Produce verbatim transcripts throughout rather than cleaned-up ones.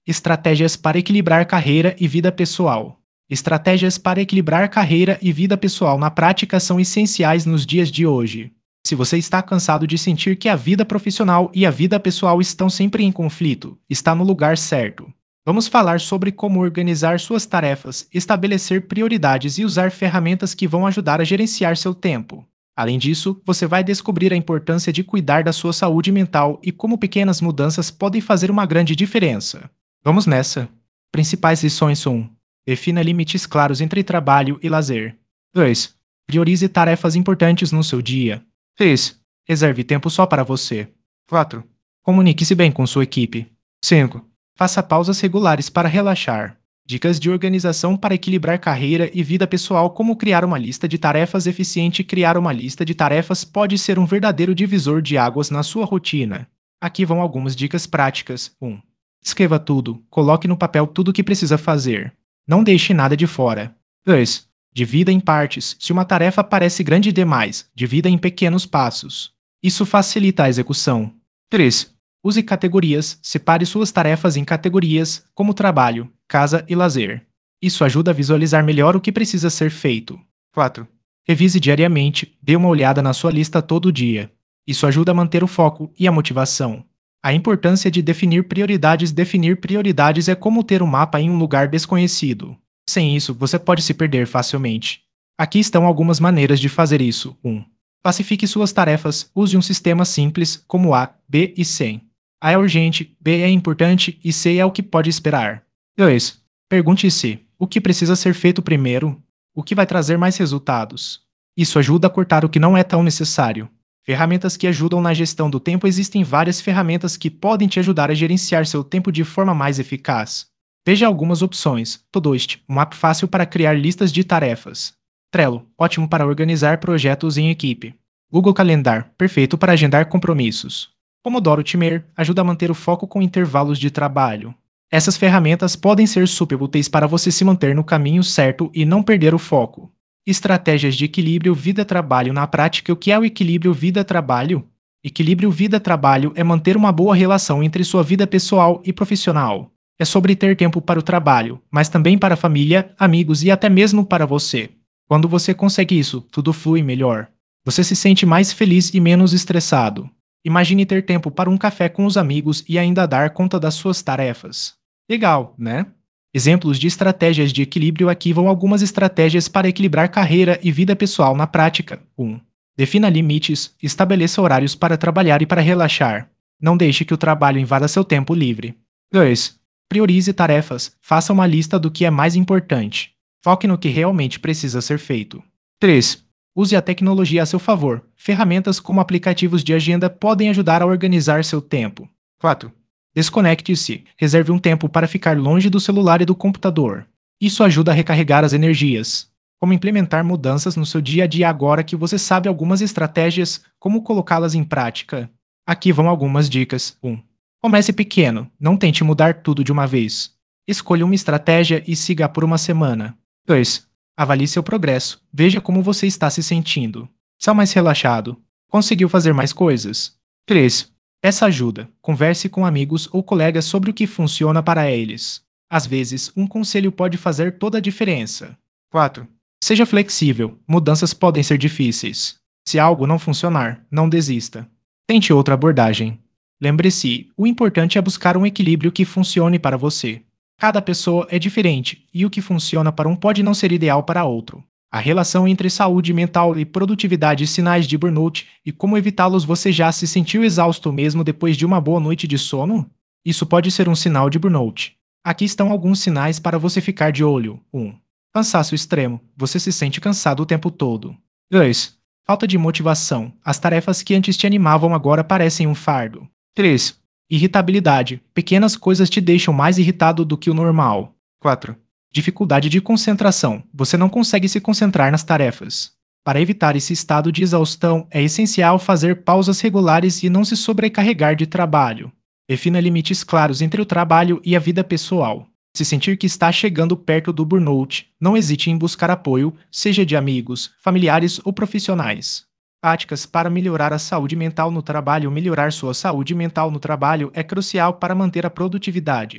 Estratégias para equilibrar carreira e vida pessoal. Estratégias para equilibrar carreira e vida pessoal na prática são essenciais nos dias de hoje. Se você está cansado de sentir que a vida profissional e a vida pessoal estão sempre em conflito, está no lugar certo. Vamos falar sobre como organizar suas tarefas, estabelecer prioridades e usar ferramentas que vão ajudar a gerenciar seu tempo. Além disso, você vai descobrir a importância de cuidar da sua saúde mental e como pequenas mudanças podem fazer uma grande diferença. Vamos nessa! Principais lições são um. Defina limites claros entre trabalho e lazer. dois. Priorize tarefas importantes no seu dia. três. Reserve tempo só para você. quatro. Comunique-se bem com sua equipe. cinco. Faça pausas regulares para relaxar. Dicas de organização para equilibrar carreira e vida pessoal, como criar uma lista de tarefas eficiente. Criar uma lista de tarefas pode ser um verdadeiro divisor de águas na sua rotina. Aqui vão algumas dicas práticas. um. Escreva tudo. Coloque no papel tudo o que precisa fazer. Não deixe nada de fora. dois. Divida em partes. Se uma tarefa parece grande demais, divida em pequenos passos. Isso facilita a execução. três. Use categorias. Separe suas tarefas em categorias, como trabalho, casa e lazer. Isso ajuda a visualizar melhor o que precisa ser feito. quatro. Revise diariamente. Dê uma olhada na sua lista todo dia. Isso ajuda a manter o foco e a motivação. A importância de definir prioridades. Definir prioridades é como ter um mapa em um lugar desconhecido. Sem isso, você pode se perder facilmente. Aqui estão algumas maneiras de fazer isso. um. Classifique suas tarefas. Use um sistema simples, como A, B e C. A é urgente, B é importante e C é o que pode esperar. dois. Pergunte-se: o que precisa ser feito primeiro? O que vai trazer mais resultados? Isso ajuda a cortar o que não é tão necessário. Ferramentas que ajudam na gestão do tempo. Existem várias ferramentas que podem te ajudar a gerenciar seu tempo de forma mais eficaz. Veja algumas opções. Todoist, um app fácil para criar listas de tarefas. Trello, ótimo para organizar projetos em equipe. Google Calendar, perfeito para agendar compromissos. Pomodoro Timer, ajuda a manter o foco com intervalos de trabalho. Essas ferramentas podem ser super úteis para você se manter no caminho certo e não perder o foco. Estratégias de equilíbrio vida-trabalho. Na prática, o que é o equilíbrio vida-trabalho? Equilíbrio vida-trabalho é manter uma boa relação entre sua vida pessoal e profissional. É sobre ter tempo para o trabalho, mas também para a família, amigos e até mesmo para você. Quando você consegue isso, tudo flui melhor. Você se sente mais feliz e menos estressado. Imagine ter tempo para um café com os amigos e ainda dar conta das suas tarefas. Legal, né? Exemplos de estratégias de equilíbrio. Aqui vão algumas estratégias para equilibrar carreira e vida pessoal na prática. um. Defina limites. Estabeleça horários para trabalhar e para relaxar. Não deixe que o trabalho invada seu tempo livre. dois. Priorize tarefas. Faça uma lista do que é mais importante. Foque no que realmente precisa ser feito. três. Use a tecnologia a seu favor. Ferramentas como aplicativos de agenda podem ajudar a organizar seu tempo. quatro. Desconecte-se. Reserve um tempo para ficar longe do celular e do computador. Isso ajuda a recarregar as energias. Como implementar mudanças no seu dia a dia agora que você sabe algumas estratégias, como colocá-las em prática? Aqui vão algumas dicas. um. Comece pequeno. Não tente mudar tudo de uma vez. Escolha uma estratégia e siga por uma semana. dois. Avalie seu progresso. Veja como você está se sentindo. Está mais relaxado? Conseguiu fazer mais coisas? três. Peça ajuda. Converse com amigos ou colegas sobre o que funciona para eles. Às vezes, um conselho pode fazer toda a diferença. quatro. Seja flexível. Mudanças podem ser difíceis. Se algo não funcionar, não desista. Tente outra abordagem. Lembre-se, o importante é buscar um equilíbrio que funcione para você. Cada pessoa é diferente, e o que funciona para um pode não ser ideal para outro. A relação entre saúde mental e produtividade, sinais de burnout e como evitá-los. Você já se sentiu exausto mesmo depois de uma boa noite de sono? Isso pode ser um sinal de burnout. Aqui estão alguns sinais para você ficar de olho. um. Cansaço extremo. Você se sente cansado o tempo todo. dois. Falta de motivação. As tarefas que antes te animavam agora parecem um fardo. três. Irritabilidade. Pequenas coisas te deixam mais irritado do que o normal. quatro. Dificuldade de concentração. Você não consegue se concentrar nas tarefas. Para evitar esse estado de exaustão, é essencial fazer pausas regulares e não se sobrecarregar de trabalho. Defina limites claros entre o trabalho e a vida pessoal. Se sentir que está chegando perto do burnout, não hesite em buscar apoio, seja de amigos, familiares ou profissionais. Práticas para melhorar a saúde mental no trabalho. Melhorar sua saúde mental no trabalho é crucial para manter a produtividade.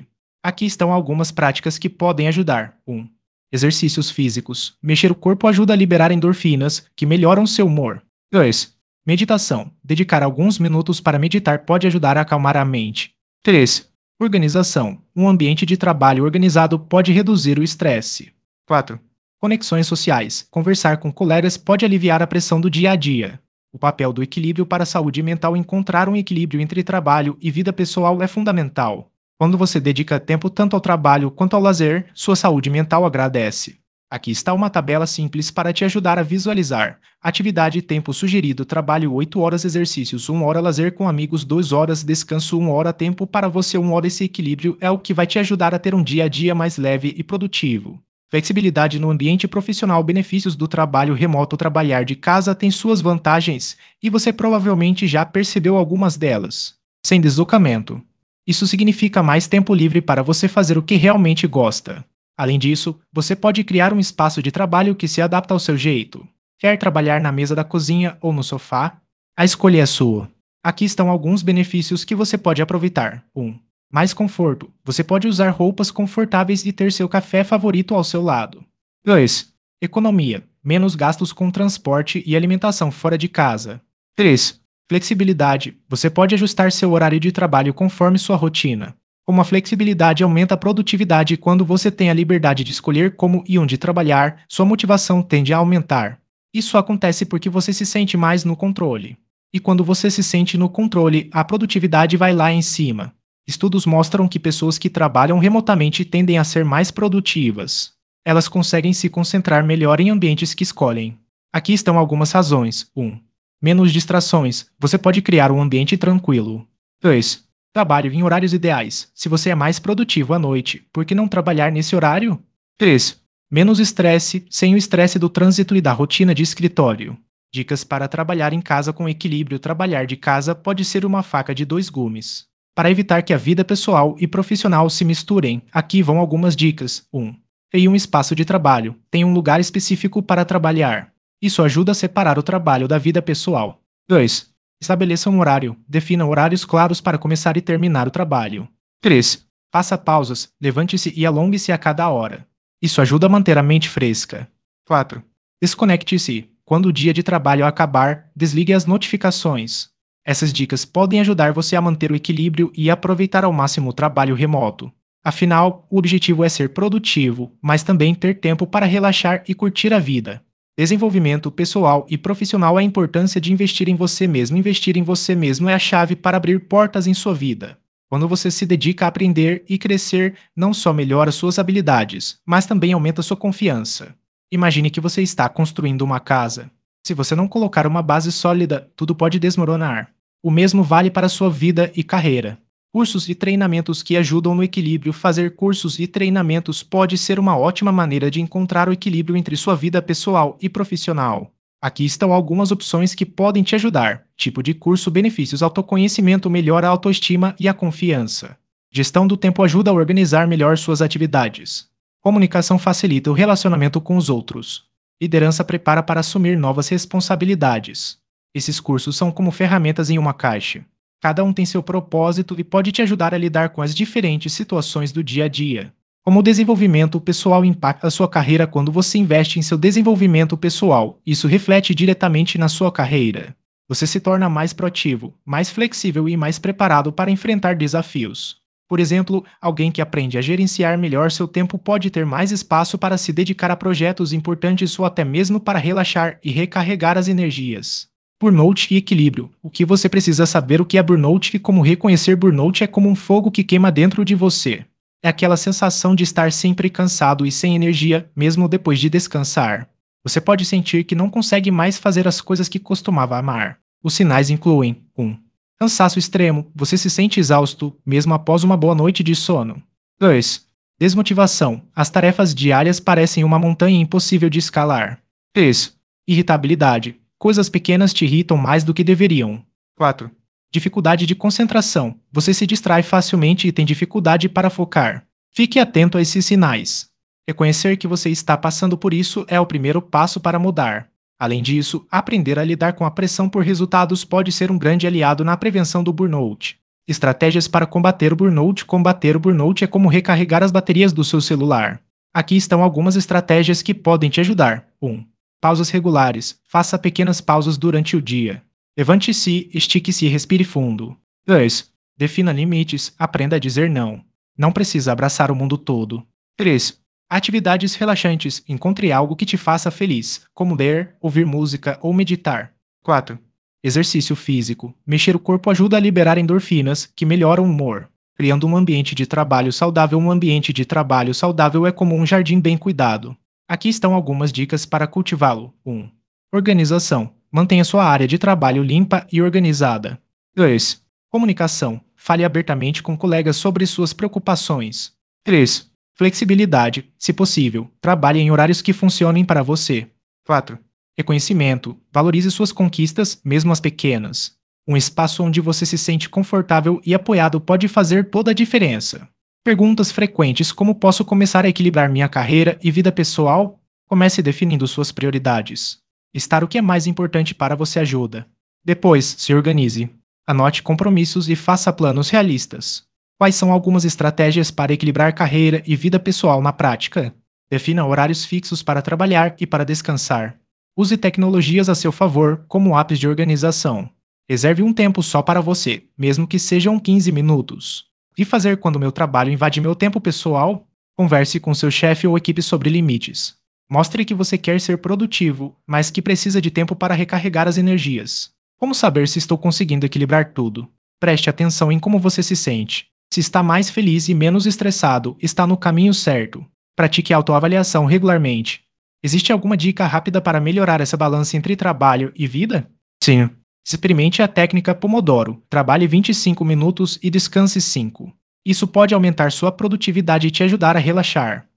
Aqui estão algumas práticas que podem ajudar. um. Exercícios físicos. Mexer o corpo ajuda a liberar endorfinas, que melhoram seu humor. dois. Meditação. Dedicar alguns minutos para meditar pode ajudar a acalmar a mente. três. Organização. Um ambiente de trabalho organizado pode reduzir o estresse. quatro. Conexões sociais. Conversar com colegas pode aliviar a pressão do dia a dia. O papel do equilíbrio para a saúde mental. Encontrar um equilíbrio entre trabalho e vida pessoal é fundamental. Quando você dedica tempo tanto ao trabalho quanto ao lazer, sua saúde mental agradece. Aqui está uma tabela simples para te ajudar a visualizar. Atividade e tempo sugerido: trabalho oito horas, exercícios uma hora, lazer com amigos duas horas, descanso uma hora, tempo para você uma hora. Esse equilíbrio é o que vai te ajudar a ter um dia a dia mais leve e produtivo. Flexibilidade no ambiente profissional. Benefícios do trabalho remoto. Trabalhar de casa tem suas vantagens, e você provavelmente já percebeu algumas delas. Sem deslocamento. Isso significa mais tempo livre para você fazer o que realmente gosta. Além disso, você pode criar um espaço de trabalho que se adapta ao seu jeito. Quer trabalhar na mesa da cozinha ou no sofá? A escolha é sua. Aqui estão alguns benefícios que você pode aproveitar. um. Mais conforto. Você pode usar roupas confortáveis e ter seu café favorito ao seu lado. dois. Economia. Menos gastos com transporte e alimentação fora de casa. três. Flexibilidade. Você pode ajustar seu horário de trabalho conforme sua rotina. Como a flexibilidade aumenta a produtividade, quando você tem a liberdade de escolher como e onde trabalhar, sua motivação tende a aumentar. Isso acontece porque você se sente mais no controle. E quando você se sente no controle, a produtividade vai lá em cima. Estudos mostram que pessoas que trabalham remotamente tendem a ser mais produtivas. Elas conseguem se concentrar melhor em ambientes que escolhem. Aqui estão algumas razões. um. Menos distrações. Você pode criar um ambiente tranquilo. dois. Trabalho em horários ideais. Se você é mais produtivo à noite, por que não trabalhar nesse horário? três. Menos estresse, sem o estresse do trânsito e da rotina de escritório. Dicas para trabalhar em casa com equilíbrio. Trabalhar de casa pode ser uma faca de dois gumes. Para evitar que a vida pessoal e profissional se misturem, aqui vão algumas dicas. um. Tenha um espaço de trabalho. Tenha um lugar específico para trabalhar. Isso ajuda a separar o trabalho da vida pessoal. dois. Estabeleça um horário. Defina horários claros para começar e terminar o trabalho. três. Faça pausas. Levante-se e alongue-se a cada hora. Isso ajuda a manter a mente fresca. quatro. Desconecte-se. Quando o dia de trabalho acabar, desligue as notificações. Essas dicas podem ajudar você a manter o equilíbrio e aproveitar ao máximo o trabalho remoto. Afinal, o objetivo é ser produtivo, mas também ter tempo para relaxar e curtir a vida. Desenvolvimento pessoal e profissional. A importância de investir em você mesmo. Investir em você mesmo é a chave para abrir portas em sua vida. Quando você se dedica a aprender e crescer, não só melhora suas habilidades, mas também aumenta sua confiança. Imagine que você está construindo uma casa. Se você não colocar uma base sólida, tudo pode desmoronar. O mesmo vale para sua vida e carreira. Cursos e treinamentos que ajudam no equilíbrio. Fazer cursos e treinamentos pode ser uma ótima maneira de encontrar o equilíbrio entre sua vida pessoal e profissional. Aqui estão algumas opções que podem te ajudar. Tipo de curso: benefícios, autoconhecimento, melhora a autoestima e a confiança. Gestão do tempo ajuda a organizar melhor suas atividades. Comunicação facilita o relacionamento com os outros. Liderança prepara para assumir novas responsabilidades. Esses cursos são como ferramentas em uma caixa. Cada um tem seu propósito e pode te ajudar a lidar com as diferentes situações do dia a dia. Como o desenvolvimento pessoal impacta a sua carreira. Quando você investe em seu desenvolvimento pessoal, isso reflete diretamente na sua carreira. Você se torna mais proativo, mais flexível e mais preparado para enfrentar desafios. Por exemplo, alguém que aprende a gerenciar melhor seu tempo pode ter mais espaço para se dedicar a projetos importantes ou até mesmo para relaxar e recarregar as energias. Burnout e equilíbrio. O que você precisa saber: o que é burnout e como reconhecer. Burnout é como um fogo que queima dentro de você. É aquela sensação de estar sempre cansado e sem energia, mesmo depois de descansar. Você pode sentir que não consegue mais fazer as coisas que costumava amar. Os sinais incluem: um. Cansaço extremo. Você se sente exausto, mesmo após uma boa noite de sono. dois. Desmotivação. As tarefas diárias parecem uma montanha impossível de escalar. três. Irritabilidade. Coisas pequenas te irritam mais do que deveriam. quatro. Dificuldade de concentração. Você se distrai facilmente e tem dificuldade para focar. Fique atento a esses sinais. Reconhecer que você está passando por isso é o primeiro passo para mudar. Além disso, aprender a lidar com a pressão por resultados pode ser um grande aliado na prevenção do burnout. Estratégias para combater o burnout. Combater o burnout é como recarregar as baterias do seu celular. Aqui estão algumas estratégias que podem te ajudar. um. Pausas regulares. Faça pequenas pausas durante o dia. Levante-se, estique-se e respire fundo. dois. Defina limites. Aprenda a dizer não. Não precisa abraçar o mundo todo. três. Atividades relaxantes. Encontre algo que te faça feliz, como ler, ouvir música ou meditar. quatro. Exercício físico. Mexer o corpo ajuda a liberar endorfinas, que melhoram o humor. Criando um ambiente de trabalho saudável. Um ambiente de trabalho saudável é como um jardim bem cuidado. Aqui estão algumas dicas para cultivá-lo. um. Organização. Mantenha sua área de trabalho limpa e organizada. dois. Comunicação. Fale abertamente com colegas sobre suas preocupações. três. Flexibilidade. Se possível, trabalhe em horários que funcionem para você. quatro. Reconhecimento. Valorize suas conquistas, mesmo as pequenas. Um espaço onde você se sente confortável e apoiado pode fazer toda a diferença. Perguntas frequentes: como posso começar a equilibrar minha carreira e vida pessoal? Comece definindo suas prioridades. Estar o que é mais importante para você ajuda. Depois, se organize. Anote compromissos e faça planos realistas. Quais são algumas estratégias para equilibrar carreira e vida pessoal na prática? Defina horários fixos para trabalhar e para descansar. Use tecnologias a seu favor, como apps de organização. Reserve um tempo só para você, mesmo que sejam quinze minutos. E fazer quando meu trabalho invade meu tempo pessoal? Converse com seu chefe ou equipe sobre limites. Mostre que você quer ser produtivo, mas que precisa de tempo para recarregar as energias. Como saber se estou conseguindo equilibrar tudo? Preste atenção em como você se sente. Se está mais feliz e menos estressado, está no caminho certo. Pratique autoavaliação regularmente. Existe alguma dica rápida para melhorar essa balança entre trabalho e vida? Sim. Experimente a técnica Pomodoro. Trabalhe vinte e cinco minutos e descanse cinco. Isso pode aumentar sua produtividade e te ajudar a relaxar.